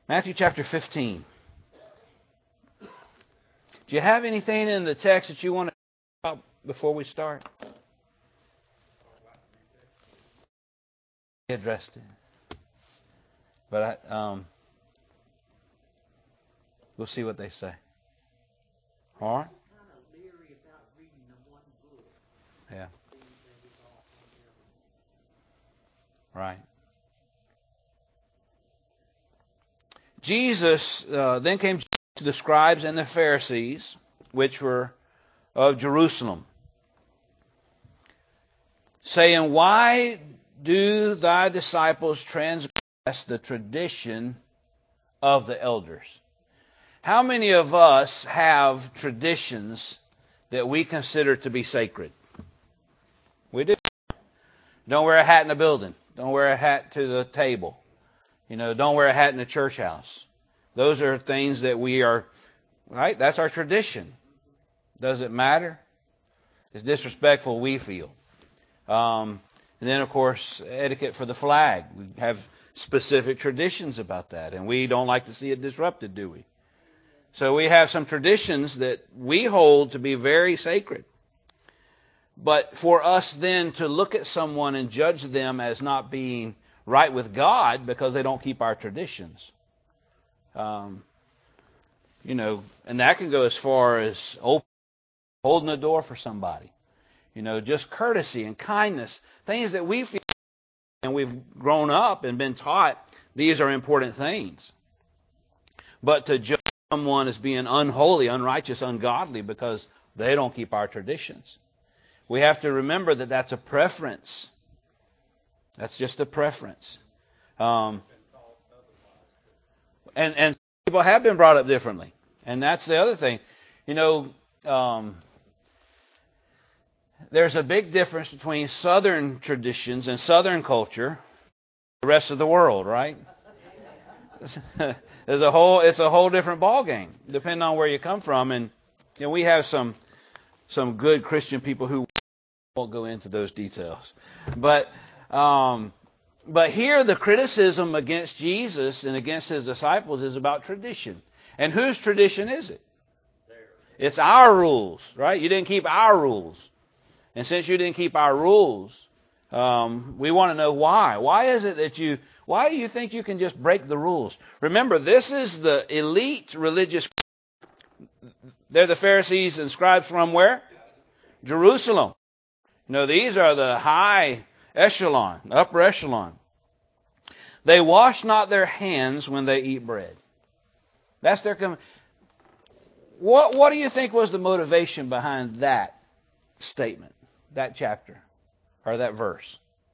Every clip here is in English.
Matthew chapter 15. Do you have anything in the text that you want to talk about before we start? I addressed it. But we'll see what they say. All right? Yeah. Right. Jesus then came to the scribes and the Pharisees, which were of Jerusalem, saying, "Why do thy disciples transgress the tradition of the elders?" How many of us have traditions that we consider to be sacred? We do. Don't wear a hat in the building. Don't wear a hat to the table. Don't wear a hat in the church house. Those are things that we are, right? That's our tradition. Does it matter? It's disrespectful, we feel. And then, of course, etiquette for the flag. We have specific traditions about that, and we don't like to see it disrupted, do we? So we have some traditions that we hold to be very sacred. But for us then to look at someone and judge them as not being right with God because they don't keep our traditions, and that can go as far as holding the door for somebody. Just courtesy and kindness, things that we feel and we've grown up and been taught these are important things. But to judge someone as being unholy, unrighteous, ungodly because they don't keep our traditions, we have to remember that that's a preference. That's just a preference. And people have been brought up differently. And that's the other thing. There's a big difference between Southern traditions and Southern culture and the rest of the world, right? It's a whole different ballgame, depending on where you come from. And we have some good Christian people who won't go into those details. But here the criticism against Jesus and against his disciples is about tradition. And whose tradition is it? It's our rules, right? You didn't keep our rules. And since you didn't keep our rules, we want to know why. Why do you think you can just break the rules? Remember, this is the elite religious. They're the Pharisees and scribes from where? Jerusalem. These are the high echelon, upper echelon. They wash not their hands when they eat bread. That's their What do you think was the motivation behind that statement, that chapter, or that verse?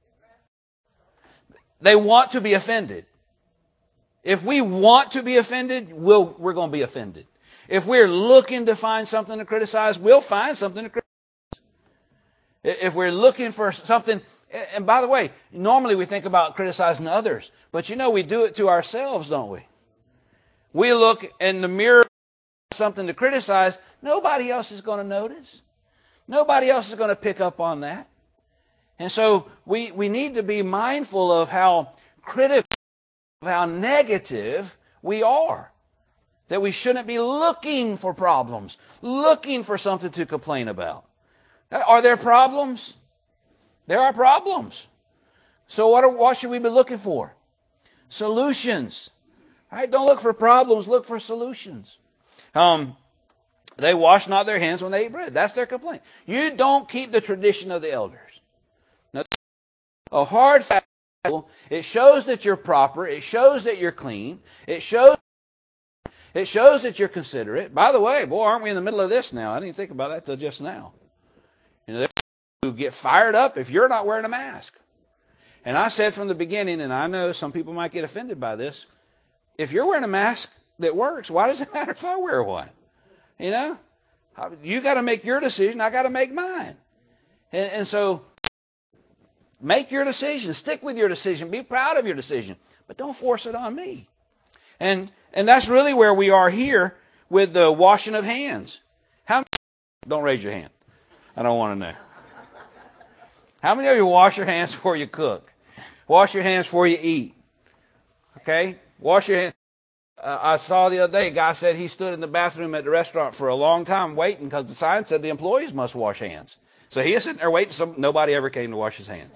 They want to be offended. If we want to be offended, we're going to be offended. If we're looking to find something to criticize, we'll find something to criticize. If we're looking for something, and by the way, normally we think about criticizing others, but we do it to ourselves, don't we? We look in the mirror for something to criticize, nobody else is going to notice. Nobody else is going to pick up on that. And so we need to be mindful of how critical, of how negative we are. That we shouldn't be looking for problems, looking for something to complain about. Are there problems? There are problems. So what should we be looking for? Solutions. Right? Don't look for problems, look for solutions. They wash not their hands when they eat bread. That's their complaint. You don't keep the tradition of the elders. Now, a hard fact, it shows that you're proper. It shows that you're clean. It shows that you're considerate. By the way, boy, aren't we in the middle of this now? I didn't think about that till just now. There's people who get fired up if you're not wearing a mask. And I said from the beginning, and I know some people might get offended by this, if you're wearing a mask that works, why does it matter if I wear one? You got to make your decision. I got to make mine. And so make your decision. Stick with your decision. Be proud of your decision. But don't force it on me. And that's really where we are here with the washing of hands. Don't raise your hand. I don't want to know. How many of you wash your hands before you cook? Wash your hands before you eat. Okay? Wash your hands. I saw the other day, a guy said he stood in the bathroom at the restaurant for a long time waiting because the sign said the employees must wash hands. So he is sitting there waiting. Nobody ever came to wash his hands.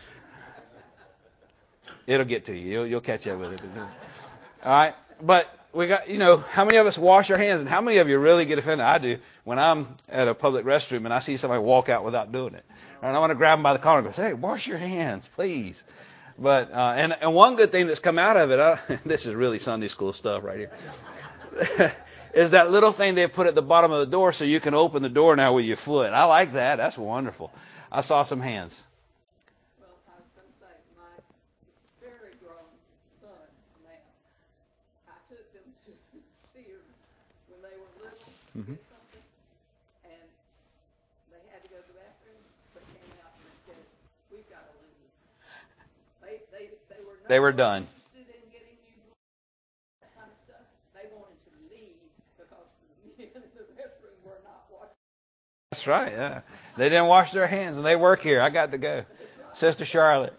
It'll get to you. You'll catch up with it. All right. But we got, how many of us wash our hands, and how many of you really get offended? I do when I'm at a public restroom and I see somebody walk out without doing it. And I want to grab them by the collar and go, hey, wash your hands, please. But, and one good thing that's come out of it, this is really Sunday school stuff right here, is that little thing they've put at the bottom of the door so you can open the door now with your foot. I like that. That's wonderful. I saw some hands. Well, I was going to say, my very grown sons now, I took them to Sears when they were little to get something, and they had to go to the bathroom. They came out and said, we've got to leave. They were done. Interested in getting you that kind of stuff. They wanted to leave because the men in the restroom were not washing. That's right, yeah. They didn't wash their hands, and they work here. I got to go. Sister Charlotte.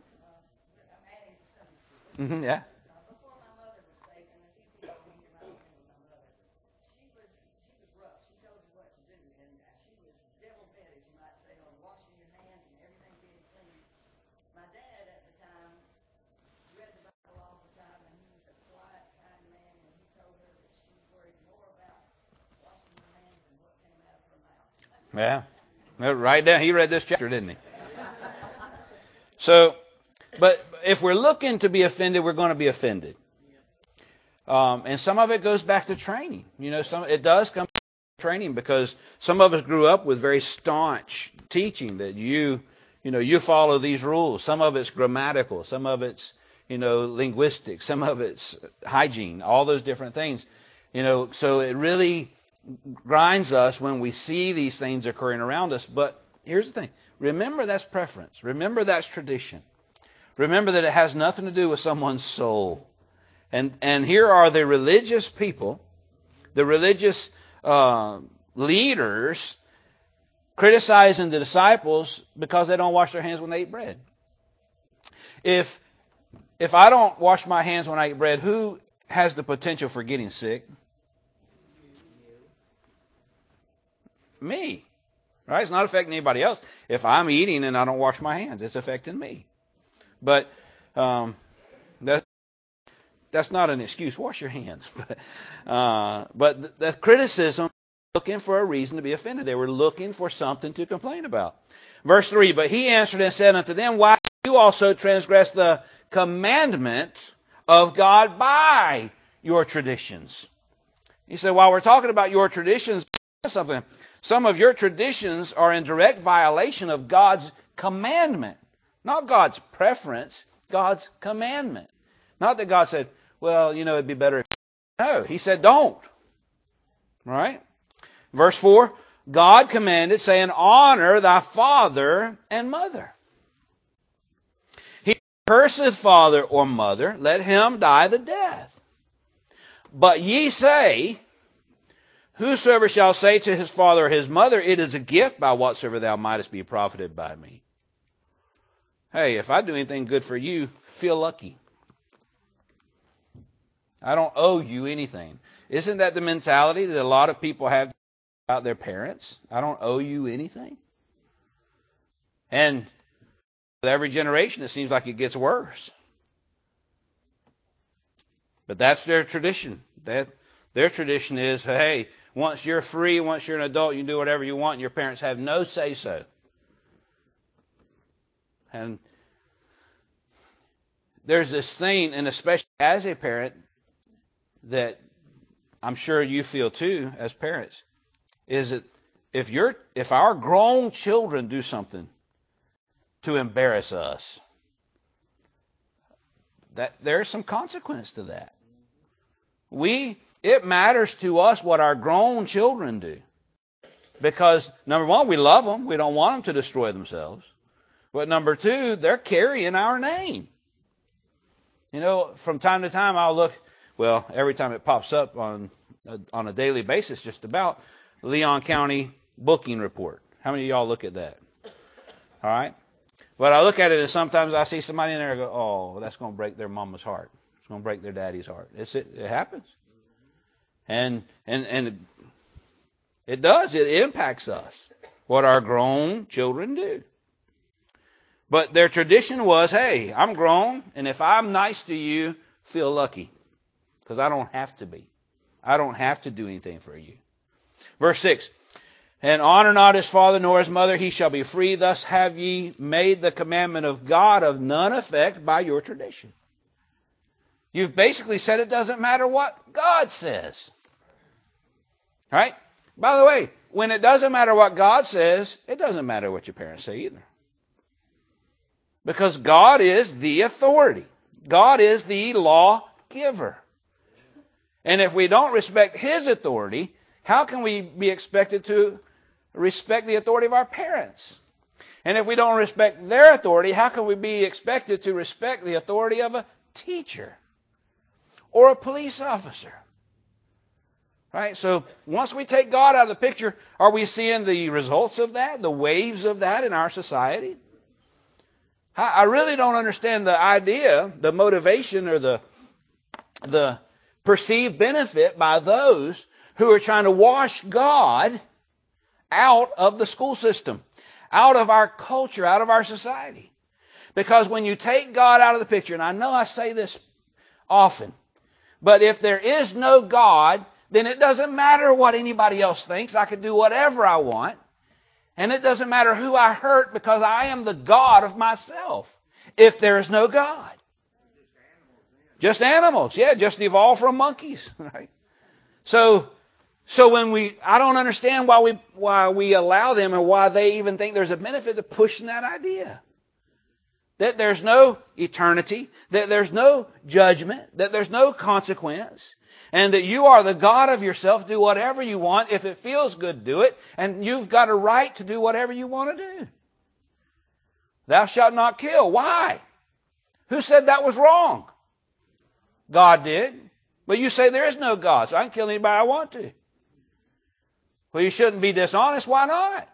Yeah. Before my mother was saved, and the people don't hear my mother, she was rough. She told you what to do, and she was devil-bent, as you might say, on washing your hands and everything being clean. My dad at the time read the Bible all the time, and he was a quiet, kind man, and he told her that she worried more about washing her hands than what came out of her mouth. Yeah. Right down. He read this chapter, didn't he? So, but if we're looking to be offended, we're going to be offended. And some of it goes back to training. It does come back to training because some of us grew up with very staunch teaching that you follow these rules. Some of it's grammatical. Some of it's, linguistic. Some of it's hygiene. All those different things. So it really grinds us when we see these things occurring around us. But here's the thing. Remember that's preference. Remember that's tradition. Remember that it has nothing to do with someone's soul. And here are the religious people, the religious leaders, criticizing the disciples because they don't wash their hands when they eat bread. If I don't wash my hands when I eat bread, who has the potential for getting sick? Me. Right? It's not affecting anybody else. If I'm eating and I don't wash my hands, it's affecting me. But that's not an excuse. Wash your hands. But the criticism, looking for a reason to be offended. They were looking for something to complain about. Verse 3, but he answered and said unto them, why do you also transgress the commandment of God by your traditions? He said, while we're talking about your traditions, something. Some of your traditions are in direct violation of God's commandment. Not God's preference, God's commandment. Not that God said, well, it'd be better if... No, he said don't. Right? Verse 4, God commanded, saying, honor thy father and mother. He curseth father or mother, let him die the death. But ye say, whosoever shall say to his father or his mother, it is a gift by whatsoever thou mightest be profited by me. Hey, if I do anything good for you, feel lucky. I don't owe you anything. Isn't that the mentality that a lot of people have about their parents? I don't owe you anything. And with every generation, it seems like it gets worse. But that's their tradition. Their tradition is, hey, once you're free, once you're an adult, you can do whatever you want, and your parents have no say-so. And there's this thing, and especially as a parent, that I'm sure you feel too as parents, is that if our grown children do something to embarrass us, that there's some consequence to that. It matters to us what our grown children do. Because, number one, we love them. We don't want them to destroy themselves. But number two, they're carrying our name. From time to time I'll look, every time it pops up on a daily basis just about, Leon County booking report. How many of y'all look at that? All right? But I look at it and sometimes I see somebody in there and go, oh, that's going to break their mama's heart. It's going to break their daddy's heart. It happens. And it does. It impacts us, what our grown children do. But their tradition was, hey, I'm grown, and if I'm nice to you, feel lucky, because I don't have to be. I don't have to do anything for you. Verse 6, and honor not his father nor his mother, he shall be free. Thus have ye made the commandment of God of none effect by your tradition. You've basically said it doesn't matter what God says. Right? By the way, when it doesn't matter what God says, it doesn't matter what your parents say either. Because God is the authority. God is the lawgiver. And if we don't respect his authority, how can we be expected to respect the authority of our parents? And if we don't respect their authority, how can we be expected to respect the authority of a teacher or a police officer? Right? So once we take God out of the picture, are we seeing the results of that, the waves of that in our society? I really don't understand the idea, the motivation, or the perceived benefit by those who are trying to wash God out of the school system, out of our culture, out of our society. Because when you take God out of the picture, and I know I say this often, but if there is no God, then it doesn't matter what anybody else thinks. I can do whatever I want. And it doesn't matter who I hurt, because I am the God of myself if there is no God. Just animals. Yeah, just evolved from monkeys. Right? So when I don't understand why we allow them, and why they even think there's a benefit to pushing that idea. That there's no eternity, that there's no judgment, that there's no consequence, and that you are the God of yourself. Do whatever you want. If it feels good, do it. And you've got a right to do whatever you want to do. Thou shalt not kill. Why? Who said that was wrong? God did. But you say there is no God, so I can kill anybody I want to. Well, you shouldn't be dishonest. Why not?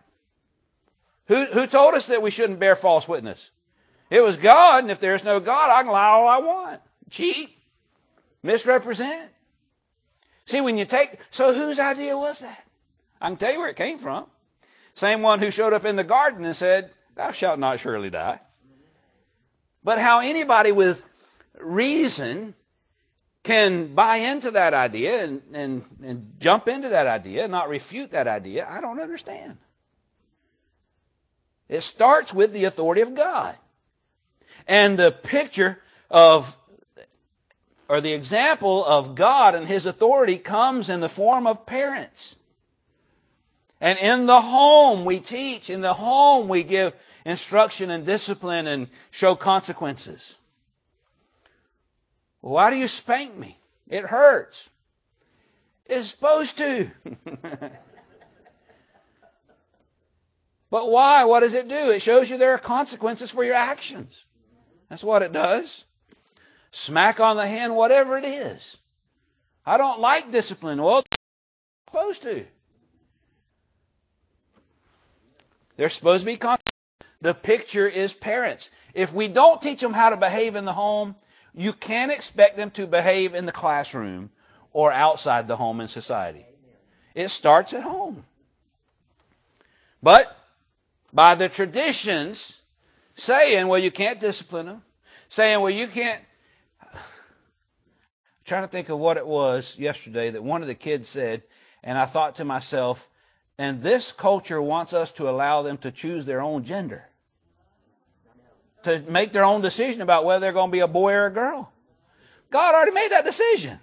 Who told us that we shouldn't bear false witness? It was God, and if there's no God, I can lie all I want. Cheat. Misrepresent. See, so whose idea was that? I can tell you where it came from. Same one who showed up in the garden and said, thou shalt not surely die. But how anybody with reason can buy into that idea and jump into that idea and not refute that idea, I don't understand. It starts with the authority of God. And the picture of, or the example of God and his authority comes in the form of parents. And in the home we teach. In the home we give instruction and discipline and show consequences. Why do you spank me? It hurts. It's supposed to. But why? What does it do? It shows you there are consequences for your actions. That's what it does. Smack on the hand, whatever it is. I don't like discipline. Well, it's supposed to. There's supposed to be consequences. The picture is parents. If we don't teach them how to behave in the home, you can't expect them to behave in the classroom or outside the home in society. It starts at home. But by the traditions saying, well, you can't discipline them, saying, well, you can't. I'm trying to think of what it was yesterday that one of the kids said, and I thought to myself, and this culture wants us to allow them to choose their own gender, to make their own decision about whether they're going to be a boy or a girl. God already made that decision.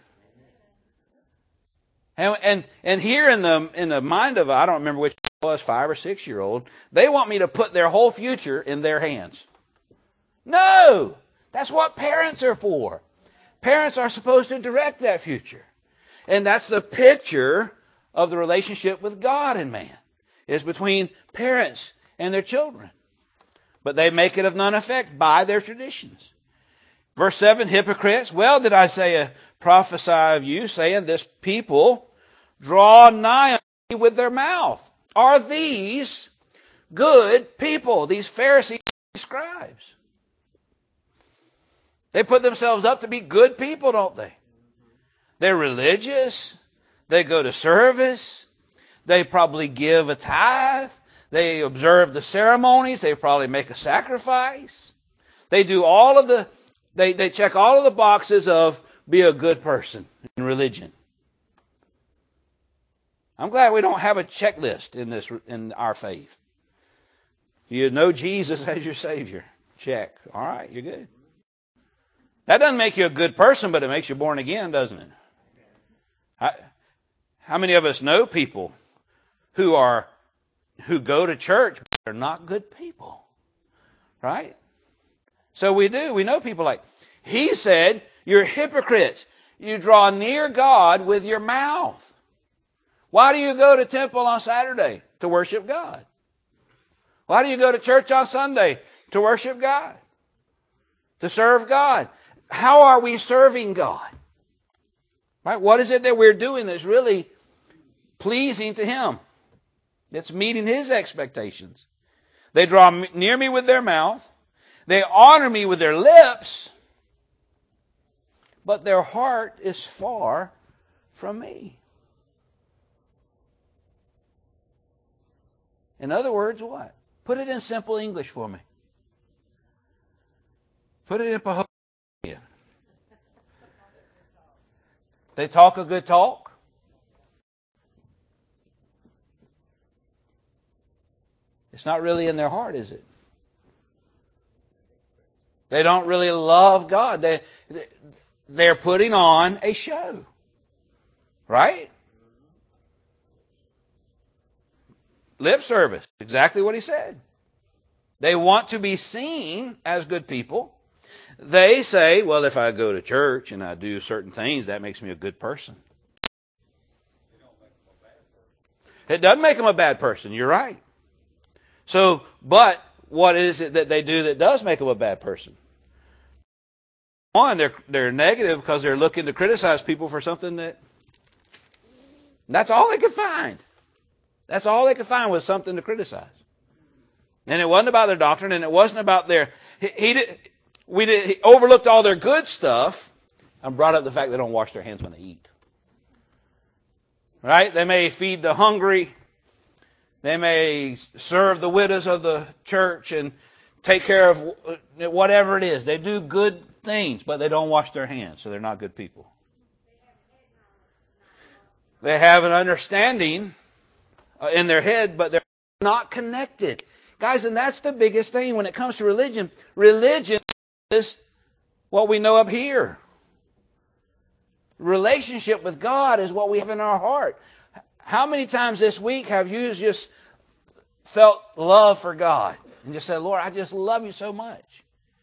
And here in the mind of, I don't remember which it was, 5 or 6 year old, they want me to put their whole future in their hands. No! That's what parents are for. Parents are supposed to direct that future. And that's the picture of the relationship with God and man, is between parents and their children. But they make it of none effect by their traditions. Verse 7, hypocrites, well did Isaiah prophesy of you, saying, this people draw nigh unto me with their mouth. Are these good people, these Pharisees and scribes? They put themselves up to be good people, don't they? They're religious. They go to service. They probably give a tithe. They observe the ceremonies. They probably make a sacrifice. They do all of the, they check all of the boxes of be a good person in religion. I'm glad we don't have a checklist in our faith. You know Jesus as your Savior. Check. All right, you're good. That doesn't make you a good person, but it makes you born again, doesn't it? How many of us know people who go to church but they're not good people? Right? So we do. We know people like, he said, you're hypocrites. You draw near God with your mouth. Why do you go to temple on Saturday? To worship God. Why do you go to church on Sunday? To worship God. To serve God. How are we serving God? Right? What is it that we're doing that's really pleasing to Him? That's meeting His expectations. They draw near me with their mouth. They honor me with their lips. But their heart is far from me. In other words, what? Put it in simple English for me. Put it in Pahokee. They talk a good talk. It's not really in their heart, is it? They don't really love God. They're putting on a show. Right? Lip service. Exactly what he said. They want to be seen as good people. They say, well, if I go to church and I do certain things, that makes me a good person. It doesn't make them a bad person. You're right. So, but what is it that they do that does make them a bad person? One, they're negative because they're looking to criticize people for something that's all they could find. That's all they could find was something to criticize. And it wasn't about their doctrine, and it wasn't about he overlooked all their good stuff and brought up the fact they don't wash their hands when they eat. Right? They may feed the hungry. They may serve the widows of the church and take care of whatever it is. They do good things, but they don't wash their hands, so they're not good people. They have an understanding in their head, but they're not connected. Guys, and that's the biggest thing when it comes to religion. Religion is what we know up here. Relationship with God is what we have in our heart. How many times this week have you just felt love for God and just said, Lord, I just love you so much?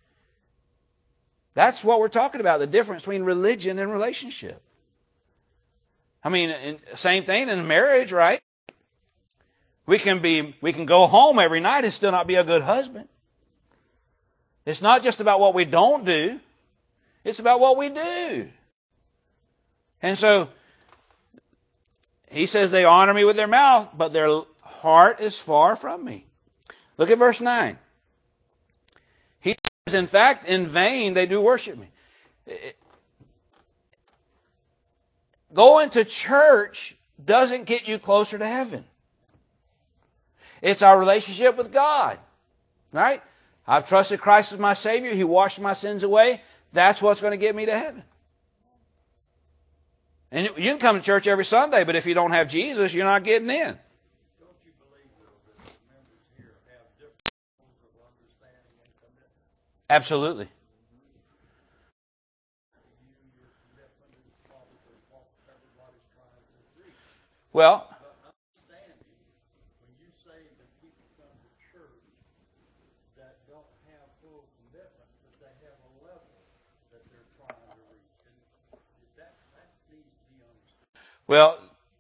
That's what we're talking about, the difference between religion and relationship. I mean, same thing in marriage, right? We can go home every night and still not be a good husband. It's not just about what we don't do. It's about what we do. And so, he says they honor me with their mouth, but their heart is far from me. Look at verse 9. He says, in fact, in vain they do worship me. Going to church doesn't get you closer to heaven. It's our relationship with God. Right? I've trusted Christ as my Savior. He washed my sins away. That's what's going to get me to heaven. And you can come to church every Sunday, but if you don't have Jesus, you're not getting in. Don't you believe, though, that the members here have different levels of understanding and commitment? Absolutely. Your commitment is probably what everybody's trying to reach. Well, But understanding, when you say that people come to church that don't have full commitment, but they have a level that they're trying to reach, and that needs to be understood. well,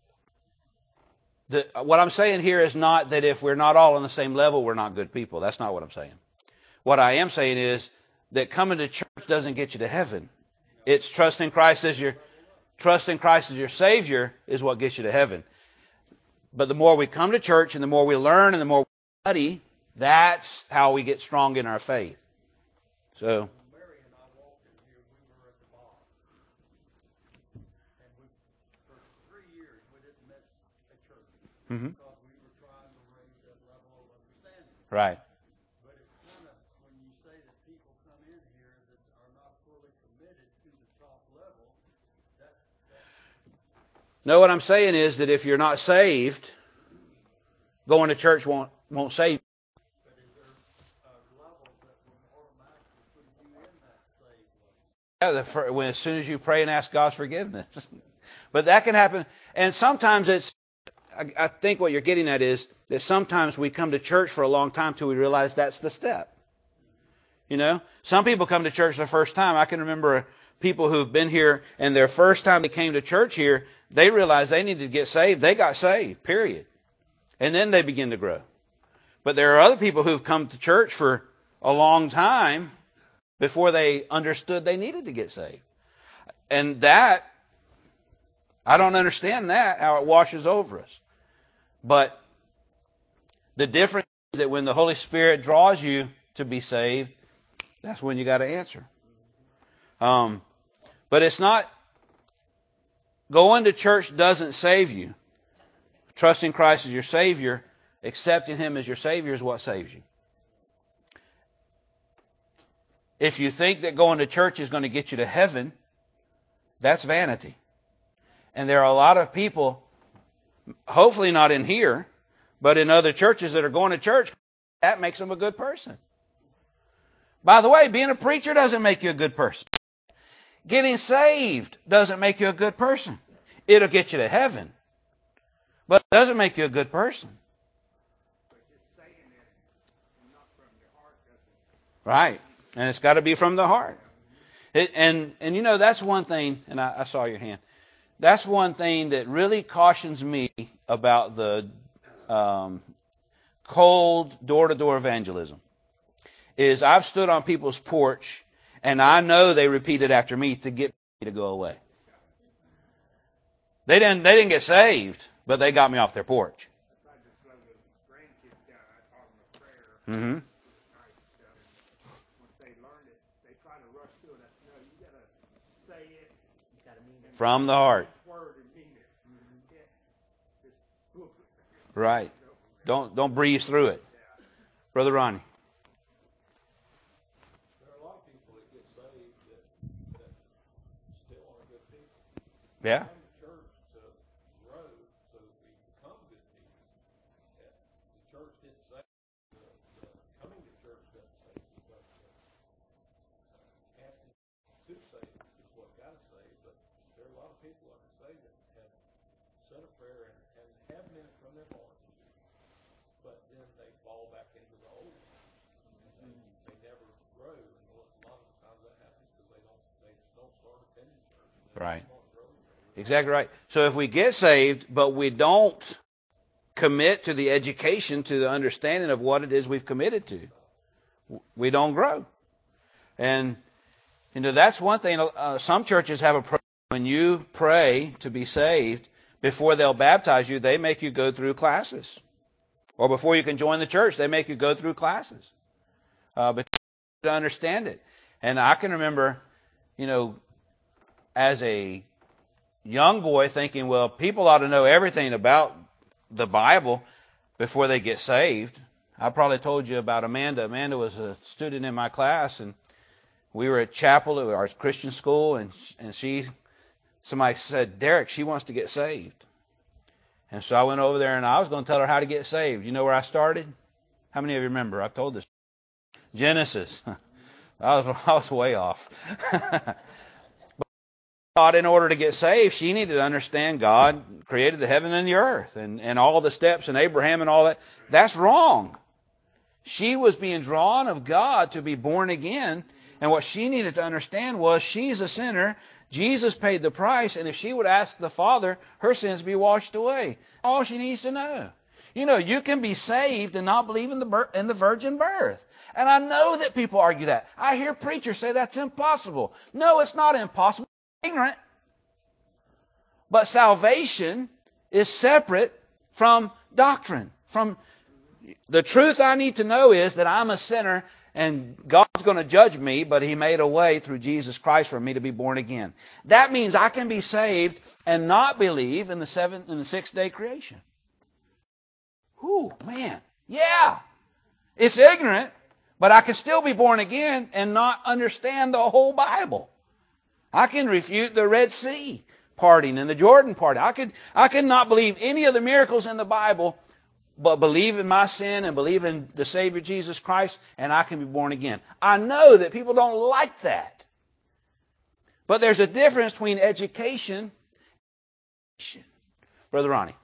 what I'm saying here is not that if we're not all on the same level, we're not good people. That's not what I'm saying. What I am saying is that coming to church doesn't get you to heaven. It's trusting Christ as your Savior is what gets you to heaven. But the more we come to church and the more we learn and the more we study, that's how we get strong in our faith. So, Mary and I walked in church Mm-hmm. because we were trying to raise that level of understanding. Right. But it's kind of, when you say that people come in here that are not fully committed to the top level, that No, what I'm saying is that if you're not saved, going to church won't save you. but is there levels that would automatically put you in that saved level? As soon as you pray and ask God's forgiveness. But that can happen. And sometimes I think what you're getting at is that sometimes we come to church for a long time till we realize that's the step. You know, some people come to church the first time. I can remember people who've been here and their first time they came to church here, they realized they needed to get saved. They got saved, period. And then they begin to grow. But there are other people who've come to church for a long time before they understood they needed to get saved. And that, I don't understand that, how it washes over us. But the difference is that when the Holy Spirit draws you to be saved, that's when you got to answer. But it's not, going to church doesn't save you. Trusting Christ as your Savior, accepting Him as your Savior is what saves you. If you think that going to church is going to get you to heaven, that's vanity. And there are a lot of people, hopefully not in here, but in other churches that are going to church, that makes them a good person. By the way, being a preacher doesn't make you a good person. Getting saved doesn't make you a good person. It'll get you to heaven, but it doesn't make you a good person. Right. And it's got to be from the heart. And you know, that's one thing, and I saw your hand. That's one thing that really cautions me about the cold door-to-door evangelism, is I've stood on people's porch, and I know they repeated after me to get me to go away. They didn't get saved, but they got me off their porch. Mm-hmm. From the heart. Right. Don't breeze through it. Brother Ronnie. There are a lot of people that get saved that still aren't good people. Yeah. Come to church to grow so that we become good people. The church didn't save. The coming to church doesn't save you, but asking to save is what got us saved. But there are a lot of people that are saved that have said a prayer and have meant it from their heart, but then they fall back into the old. They never grow, and a lot of the times that happens because they just don't start attending church. Right. Exactly right. So if we get saved, but we don't commit to the education, to the understanding of what it is we've committed to, we don't grow. And you know, that's one thing. Some churches have a program when you pray to be saved, before they'll baptize you, they make you go through classes. Or before you can join the church, they make you go through classes. But to understand it. And I can remember, you know, as a young boy thinking, well, people ought to know everything about the Bible before they get saved. I probably told you about Amanda. Amanda was a student in my class, and we were at chapel at our Christian school, and somebody said, Derek, she wants to get saved. And so I went over there, and I was going to tell her how to get saved. You know where I started? How many of you remember? I've told this. Genesis. I was way off. But in order to get saved, she needed to understand God created the heaven and the earth and all the steps and Abraham and all that. That's wrong. She was being drawn of God to be born again, and what she needed to understand was she's a sinner. Jesus paid the price, and if she would ask the Father, her sins be washed away. All she needs to know. You know, you can be saved and not believe in the virgin birth. And I know that people argue that. I hear preachers say that's impossible. No, it's not impossible. It's ignorant. But salvation is separate from doctrine. From the truth I need to know is that I'm a sinner and God's going to judge me, but He made a way through Jesus Christ for me to be born again. That means I can be saved and not believe in the 6th day creation. Whew, man. Yeah. It's ignorant, but I can still be born again and not understand the whole Bible. I can refute the Red Sea parting and the Jordan parting. I could not believe any of the miracles in the Bible, but believe in my sin and believe in the Savior Jesus Christ, and I can be born again. I know that people don't like that. But there's a difference between education and education. Brother Ronnie.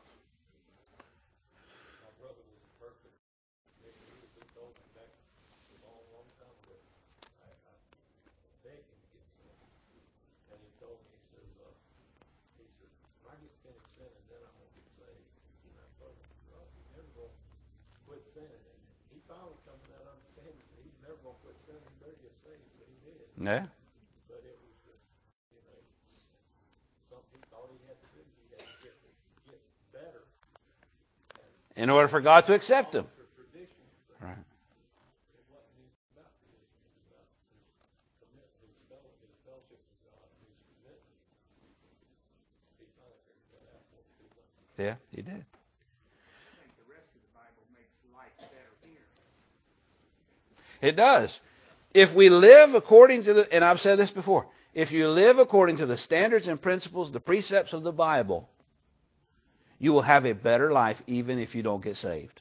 My brother was perfect. He told me back a long, long time ago. I begged him to get saved. And he told me, he said, when I get finished sinning, then I'm going to get saved. And I told him, well, you're never going to quit sinning. And he finally come to that understanding that he's never going to quit sinning. He better get saved. So he did. Yeah. But it was just, something he thought he had to do. He had to get better. In order for God to accept him. Right. It wasn't about tradition. It was about his commitment, his fellowship with God, his commitment. He finally figured that out for people. Yeah, he did. I think the rest of the Bible makes life better here. It does. If we live according to and I've said this before, if you live according to the standards and principles, the precepts of the Bible, you will have a better life even if you don't get saved.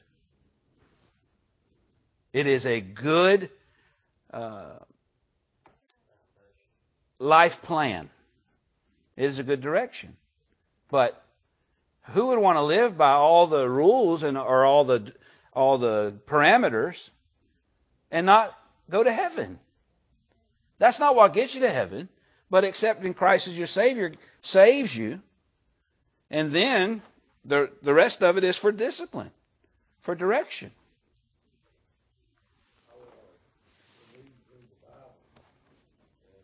It is a good life plan. It is a good direction. But who would want to live by all the rules or all the parameters and not go to heaven? That's not what gets you to heaven. But accepting Christ as your Savior saves you. And then the rest of it is for discipline, for direction. Reading through the Bible, and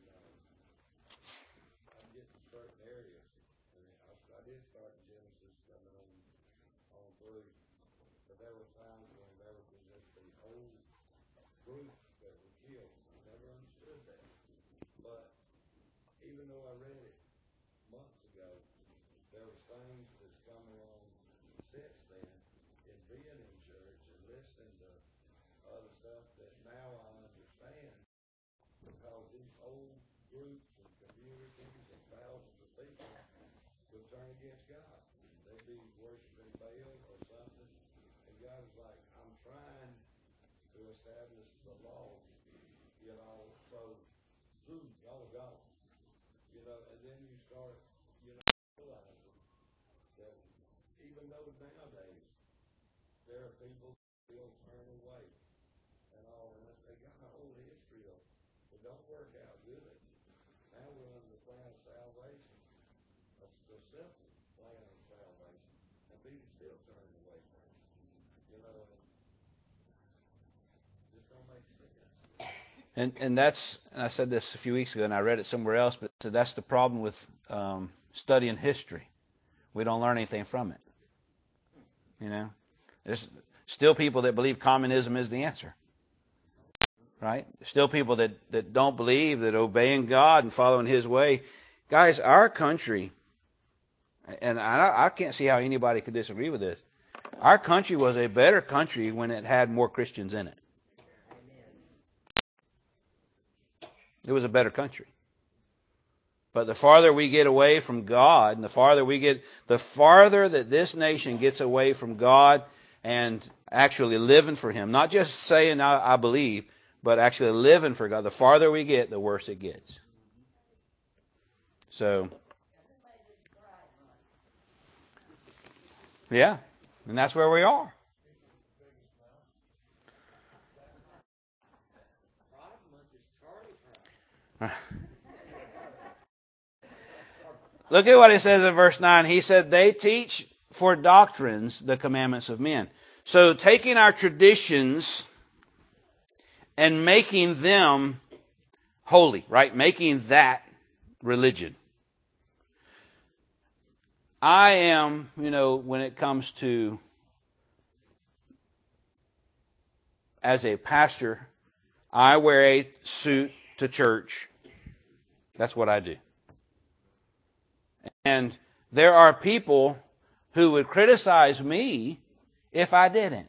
I'm getting certain areas. And I did start in Genesis coming on through, but there were times when there was just the whole groups that were killed. I never understood that. But even though I read it months ago, there was things that's come along since then in being in church and listening to other stuff that now I understand, because these whole groups and communities and thousands of people would turn against God. They'd be worshiping Baal or something, and God was like, I'm trying to establish the law, so y'all are gone. And then you start, realizing that even though nowadays there are people who will turn away and all, and they got a whole history of it don't work out good. Now we're under the plan of salvation, the simple plan of salvation, and people still turning away from it. It just don't make sense. And I said this a few weeks ago, and I read it somewhere else, but that's the problem with studying history. We don't learn anything from it. There's still people that believe communism is the answer. Right? There's still people that don't believe that obeying God and following His way. Guys, our country, and I can't see how anybody could disagree with this, our country was a better country when it had more Christians in it. It was a better country. But the farther we get away from God, and the farther that this nation gets away from God and actually living for Him, not just saying I believe, but actually living for God, the farther we get, the worse it gets. So, yeah, and that's where we are. Look at what it says in verse 9. He said, they teach for doctrines the commandments of men. So taking our traditions and making them holy, right? Making that religion. I am, when it comes to, as a pastor, I wear a suit to church. That's what I do. And there are people who would criticize me if I didn't.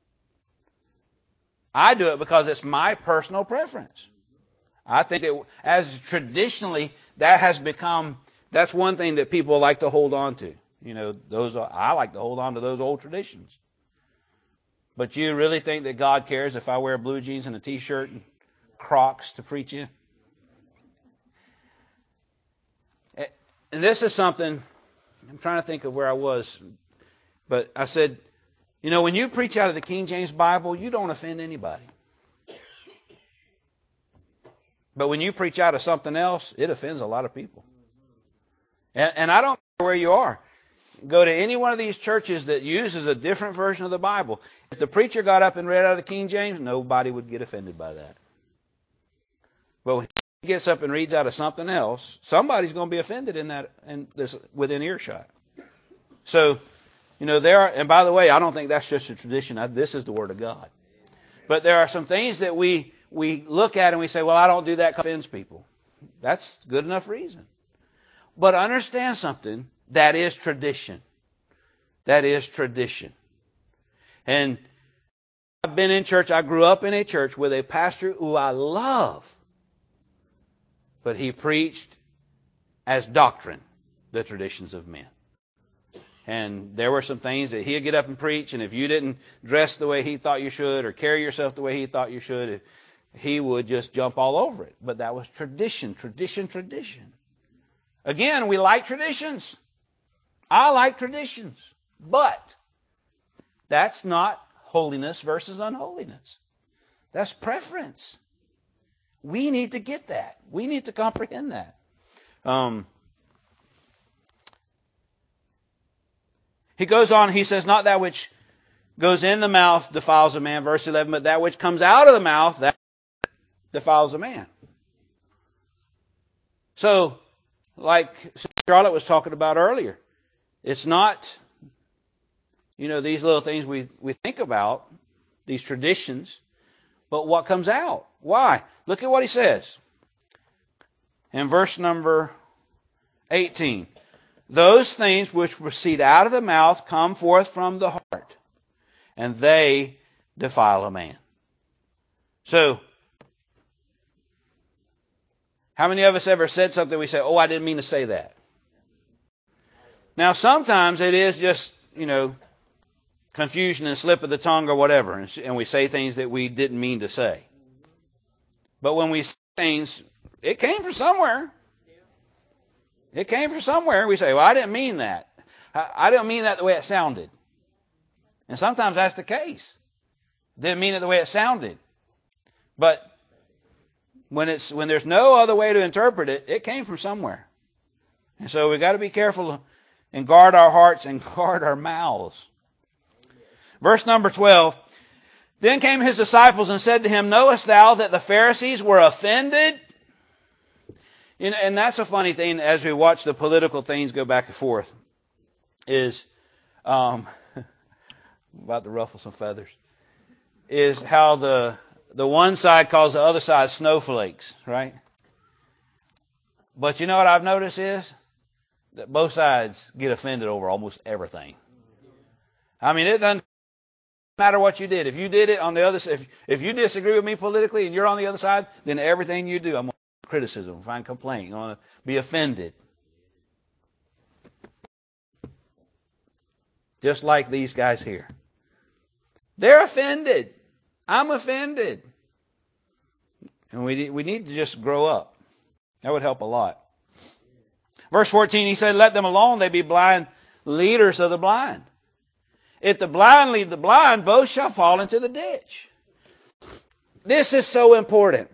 I do it because it's my personal preference. I think that as traditionally, that has become, that's one thing that people like to hold on to. You know, I like to hold on to those old traditions. But you really think that God cares if I wear blue jeans and a t-shirt and Crocs to preach in? And this is something, I'm trying to think of where I was, but I said, you know, when you preach out of the King James Bible, you don't offend anybody. But when you preach out of something else, it offends a lot of people. And I don't care where you are. Go to any one of these churches that uses a different version of the Bible. If the preacher got up and read out of the King James, nobody would get offended by that. But when he gets up and reads out of something else, somebody's going to be offended in that, and this within earshot. So, you know, and by the way, I don't think that's just a tradition. This is the Word of God. But there are some things that we look at and we say, well, I don't do that because it offends people. That's good enough reason. But understand something. That is tradition. That is tradition. And I've been in church. I grew up in a church with a pastor who I love. But he preached as doctrine the traditions of men. And there were some things that he'd get up and preach, and if you didn't dress the way he thought you should or carry yourself the way he thought you should, he would just jump all over it. But that was tradition, tradition, tradition. Again, we like traditions. I like traditions. But that's not holiness versus unholiness. That's preference. We need to get that. We need to comprehend that. He goes on, he says, not that which goes in the mouth defiles a man, verse 11, but that which comes out of the mouth, that defiles a man. So, like Charlotte was talking about earlier, it's not, you know, these little things we think about, these traditions, but what comes out. Why? Look at what he says. In verse number 18. Those things which proceed out of the mouth come forth from the heart, and they defile a man. So, how many of us ever said something we say, oh, I didn't mean to say that? Now, sometimes it is just, you know, confusion and slip of the tongue or whatever, and we say things that we didn't mean to say. But when we say things, it came from somewhere. It came from somewhere. We say, well, I didn't mean that. I didn't mean that the way it sounded. And sometimes that's the case. Didn't mean it the way it sounded. But when there's no other way to interpret it, it came from somewhere. And so we've got to be careful and guard our hearts and guard our mouths. Verse number 12. Then came his disciples and said to him, knowest thou that the Pharisees were offended? You know, and that's a funny thing as we watch the political things go back and forth, is, about to ruffle some feathers, is how the one side calls the other side snowflakes, right? But you know what I've noticed is that both sides get offended over almost everything. I mean, it doesn't matter what you did. If you did it on the other side, if you disagree with me politically and you're on the other side, then everything you do, I'm going to criticism, find complaint, I'm going to be offended. Just like these guys here. They're offended. I'm offended. And we need to just grow up. That would help a lot. Verse 14, he said, let them alone, they be blind leaders of the blind. If the blind lead the blind, both shall fall into the ditch. This is so important.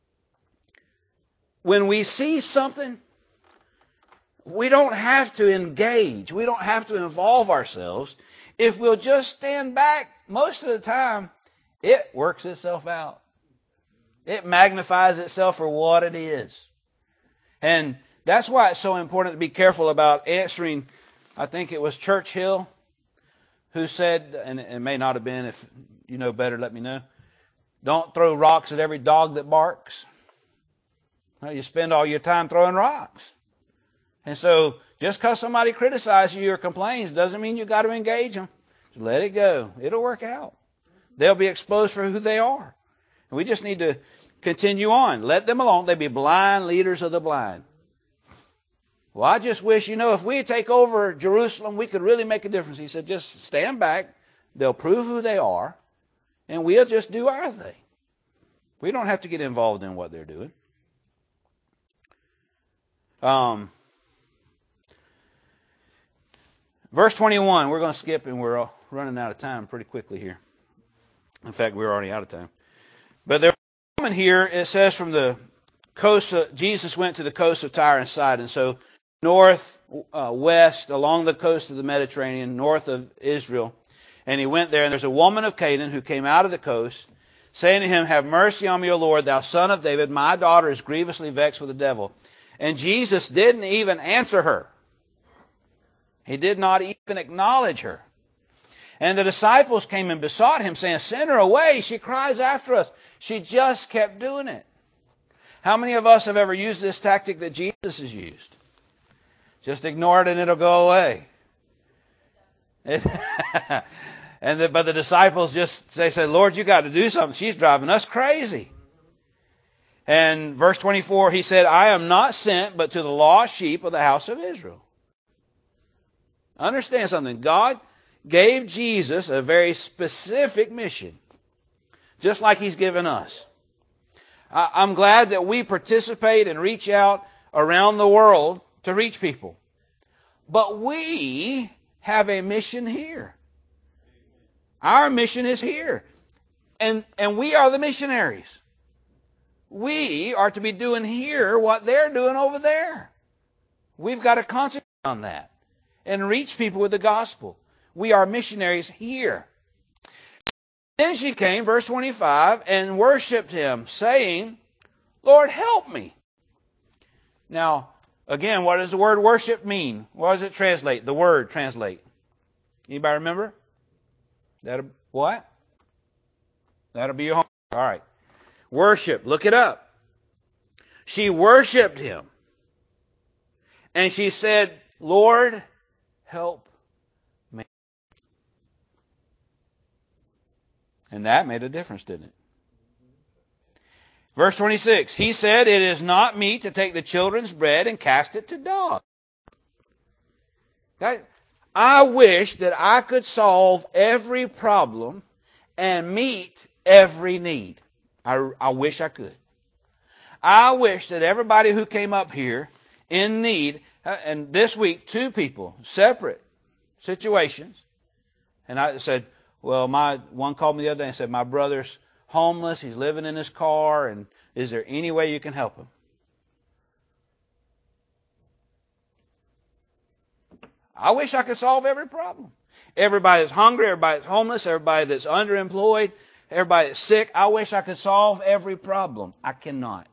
When we see something, we don't have to engage. We don't have to involve ourselves. If we'll just stand back, most of the time, it works itself out. It magnifies itself for what it is. And that's why it's so important to be careful about answering. I think it was Churchill who said, and it may not have been, if you know better, let me know. Don't throw rocks at every dog that barks. Well, you spend all your time throwing rocks. And so just because somebody criticizes you or complains doesn't mean you got to engage them. Let it go. It'll work out. They'll be exposed for who they are. And we just need to continue on. Let them alone. They be blind leaders of the blind. Well, I just wish, if we take over Jerusalem, we could really make a difference. He said, just stand back. They'll prove who they are, and we'll just do our thing. We don't have to get involved in what they're doing. Verse 21, we're going to skip, and we're running out of time pretty quickly here. In fact, we're already out of time. But there's a woman here, it says from the coast, Jesus went to the coast of Tyre and Sidon. So north, west, along the coast of the Mediterranean, north of Israel. And he went there, and there's a woman of Canaan who came out of the coast, saying to him, have mercy on me, O Lord, thou son of David. My daughter is grievously vexed with the devil. And Jesus didn't even answer her. He did not even acknowledge her. And the disciples came and besought him, saying, send her away. She cries after us. She just kept doing it. How many of us have ever used this tactic that Jesus has used? Just ignore it and it'll go away. But the disciples they said, Lord, you got to do something. She's driving us crazy. And verse 24, he said, I am not sent but to the lost sheep of the house of Israel. Understand something. God gave Jesus a very specific mission, just like he's given us. I'm glad that we participate and reach out around the world to reach people. But we have a mission here. Our mission is here. And we are the missionaries. We are to be doing here what they're doing over there. We've got to concentrate on that and reach people with the gospel. We are missionaries here. Then she came, verse 25, and worshiped him, saying, Lord, help me. Now, again, what does the word worship mean? What does it translate? The word translate. Anybody remember? What? That'll be your homework. All right. Worship. Look it up. She worshiped him. And she said, Lord, help me. And that made a difference, didn't it? Verse 26, he said, it is not meet to take the children's bread and cast it to dogs. I wish that I could solve every problem and meet every need. I wish I could. I wish that everybody who came up here in need, and this week, 2 people, separate situations, and I said, well, one called me the other day and said, my brother's homeless, he's living in his car, and is there any way you can help him? I wish I could solve every problem. Everybody that's hungry, everybody that's homeless, everybody that's underemployed, everybody that's sick, I wish I could solve every problem. I cannot.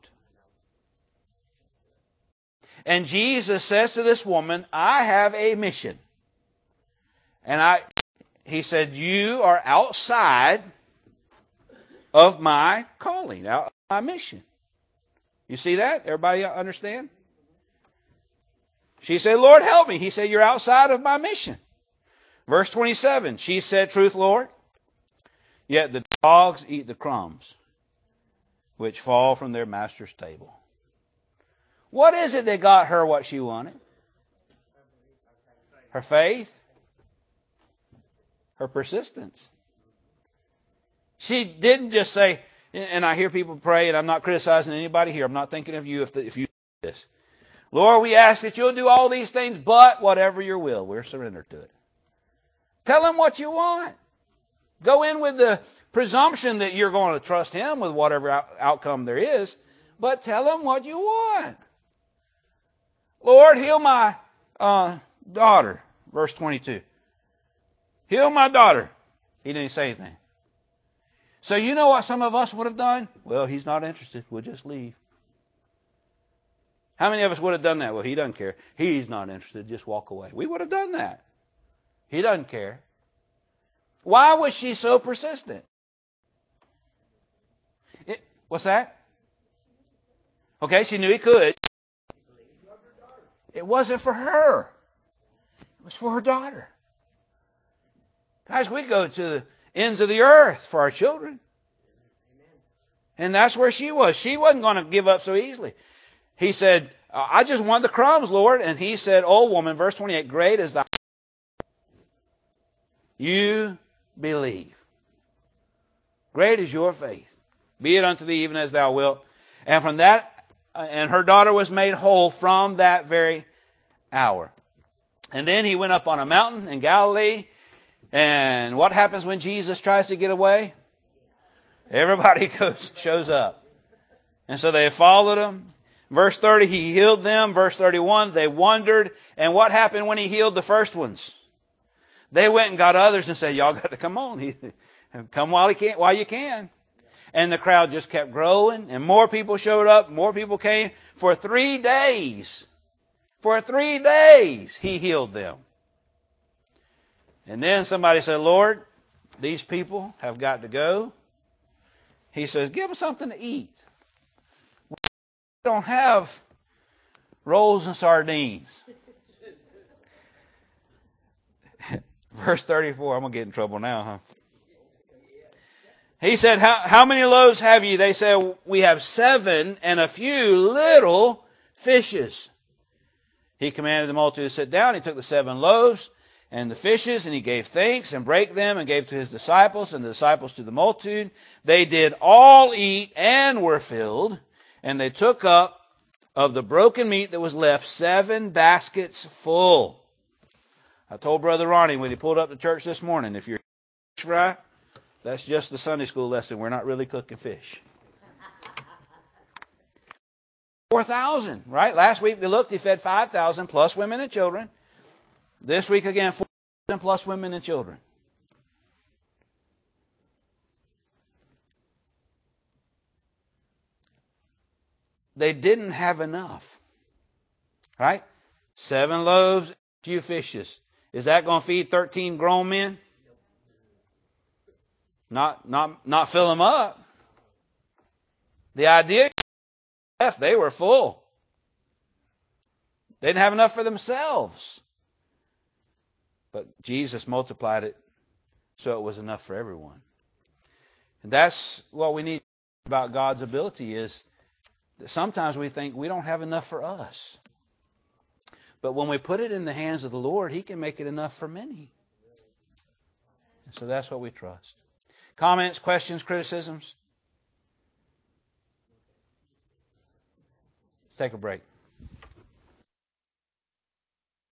And Jesus says to this woman, I have a mission. And he said, you are outside of my calling, out of my mission. You see that? Everybody understand? She said, Lord, help me. He said, you're outside of my mission. Verse 27, she said, truth, Lord, yet the dogs eat the crumbs which fall from their master's table. What is it that got her what she wanted? Her faith. Her persistence. She didn't just say, and I hear people pray, and I'm not criticizing anybody here. I'm not thinking of you if you do this. Lord, we ask that you'll do all these things, but whatever your will, we're surrendered to it. Tell him what you want. Go in with the presumption that you're going to trust him with whatever outcome there is, but tell him what you want. Lord, heal my daughter. Verse 22. Heal my daughter. He didn't say anything. So you know what some of us would have done? Well, he's not interested. We'll just leave. How many of us would have done that? Well, he doesn't care. He's not interested. Just walk away. We would have done that. He doesn't care. Why was she so persistent? What's that? Okay, she knew he could. It wasn't for her. It was for her daughter. Guys, we go to the ends of the earth for our children. And that's where she was. She wasn't going to give up so easily. He said, I just want the crumbs, Lord. And he said, oh woman, verse 28, great is thy you believe. Great is your faith. Be it unto thee even as thou wilt. And from that, and her daughter was made whole from that very hour. And then he went up on a mountain in Galilee. And what happens when Jesus tries to get away? Everybody shows up. And so they followed him. Verse 30, he healed them. Verse 31, they wondered. And what happened when he healed the first ones? They went and got others and said, y'all got to come on. Come while you can. And the crowd just kept growing. And more people showed up. More people came. For 3 days. For 3 days, he healed them. And then somebody said, Lord, these people have got to go. He says, give them something to eat. We don't have rolls and sardines. Verse 34, I'm going to get in trouble now, huh? He said, how many loaves have you? They said, we have 7 and a few little fishes. He commanded the multitude to sit down. He took the 7 loaves and the fishes, and he gave thanks and brake them and gave to his disciples, and the disciples to the multitude. They did all eat and were filled, and they took up of the broken meat that was left 7 baskets full. I told Brother Ronnie when he pulled up to church this morning, if you're right, that's just the Sunday school lesson. We're not really cooking fish. 4,000, right? Last week we looked, he fed 5,000 plus women and children. This week again, 4,000 plus women and children. They didn't have enough, right? 7 loaves, few fishes. Is that going to feed 13 grown men? Not fill them up. The idea, they were full. They didn't have enough for themselves. But Jesus multiplied it so it was enough for everyone. And that's what we need about God's ability is that sometimes we think we don't have enough for us. But when we put it in the hands of the Lord, He can make it enough for many. And so that's what we trust. Comments, questions, criticisms? Let's take a break.